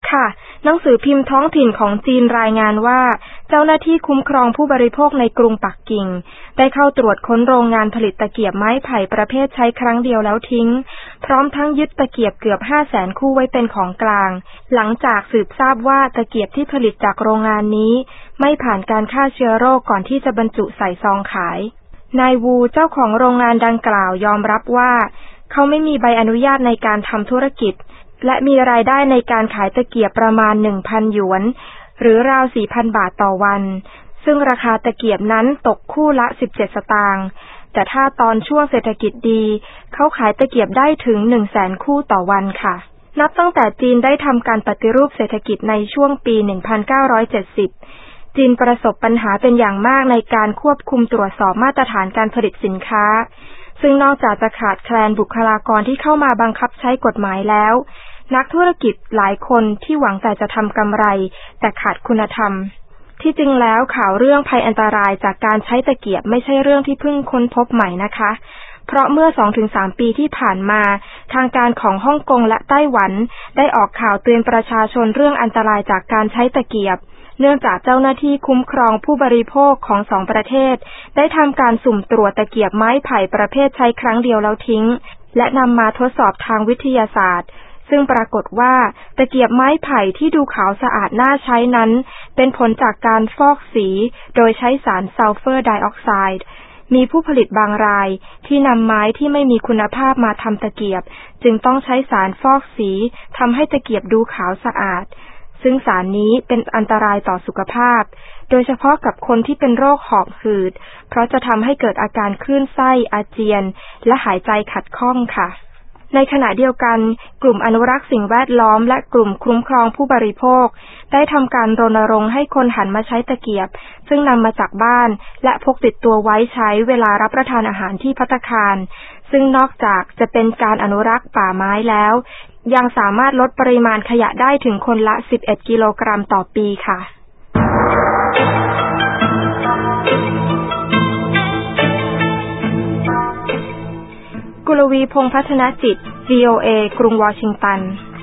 ค่ะหนังสือพิมพ์ท้องถิ่นของจีนรายงานว่าเจ้าหน้าที่คุ้มครองผู้บริโภคในกรุงปักกิ่งได้เข้าตรวจค้นโรงงานผลิตตะเกียบไม้ไผ่ประเภทใช้ครั้งเดียวแล้วทิ้งพร้อมทั้งยึดตะเกียบเกือบ 500,000 คู่ไว้เป็นของกลางหลังจากสืบทราบว่าตะเกียบที่ผลิตจากโรงงานนี้ไม่ผ่านการฆ่าเชื้อโรคก่อนที่จะบรรจุใส่ซองขายนายวูเจ้าของโรงงานดังกล่าวยอมรับว่าเขาไม่มีใบอนุญาตในการทำธุรกิจและมีรายได้ในการขายตะเกียบประมาณ 1,000 หยวนหรือราว 4,000 บาทต่อวันซึ่งราคาตะเกียบนั้นตกคู่ละ17 สตางค์แต่ถ้าตอนช่วงเศรษฐกิจดีเขาขายตะเกียบได้ถึง 100,000 คู่ต่อวันค่ะนับตั้งแต่จีนได้ทำการปฏิรูปเศรษฐกิจในช่วงปี 1970 จีนประสบปัญหาเป็นอย่างมากในการควบคุมตรวจสอบมาตรฐานการผลิตสินค้าซึ่งนอกจากจะขาดแคลนบุคลากรที่เข้ามาบังคับใช้กฎหมายแล้วนักธุรกิจหลายคนที่หวังแต่จะทำกำไรแต่ขาดคุณธรรมที่จริงแล้วข่าวเรื่องภัยอันตรายจากการใช้ตะเกียบไม่ใช่เรื่องที่เพิ่งค้นพบใหม่นะคะเพราะเมื่อ 2-3 ปีที่ผ่านมาทางการของฮ่องกงและไต้หวันได้ออกข่าวเตือนประชาชนเรื่องอันตรายจากการใช้ตะเกียบเนื่องจากเจ้าหน้าที่คุ้มครองผู้บริโภคของสองประเทศได้ทำการสุ่มตรวจตะเกียบไม้ไผ่ประเภทใช้ครั้งเดียวแล้วทิ้งและนำมาทดสอบทางวิทยาศาสตร์ซึ่งปรากฏว่าตะเกียบไม้ไผ่ที่ดูขาวสะอาดน่าใช้นั้นเป็นผลจากการฟอกสีโดยใช้สารซัลเฟอร์ไดออกไซด์มีผู้ผลิตบางรายที่นำไม้ที่ไม่มีคุณภาพมาทำตะเกียบจึงต้องใช้สารฟอกสีทำให้ตะเกียบดูขาวสะอาดซึ่งสารนี้เป็นอันตรายต่อสุขภาพโดยเฉพาะกับคนที่เป็นโรคหอบหืดเพราะจะทำให้เกิดอาการคลื่นไส้อาเจียนและหายใจขัดข้องค่ะในขณะเดียวกันกลุ่มอนุรักษ์สิ่งแวดล้อมและกลุ่มคุ้มครองผู้บริโภคได้ทำการรณรงค์ให้คนหันมาใช้ตะเกียบซึ่งนำมาจากบ้านและพกติดตัวไว้ใช้เวลารับประทานอาหารที่ภัตตาคารซึ่งนอกจากจะเป็นการอนุรักษ์ป่าไม้แล้วยังสามารถลดปริมาณขยะได้ถึงคนละ11 กิโลกรัมต่อปีค่ะกุลวี พงษ์พัฒนจิต VOA กรุงวอชิงตัน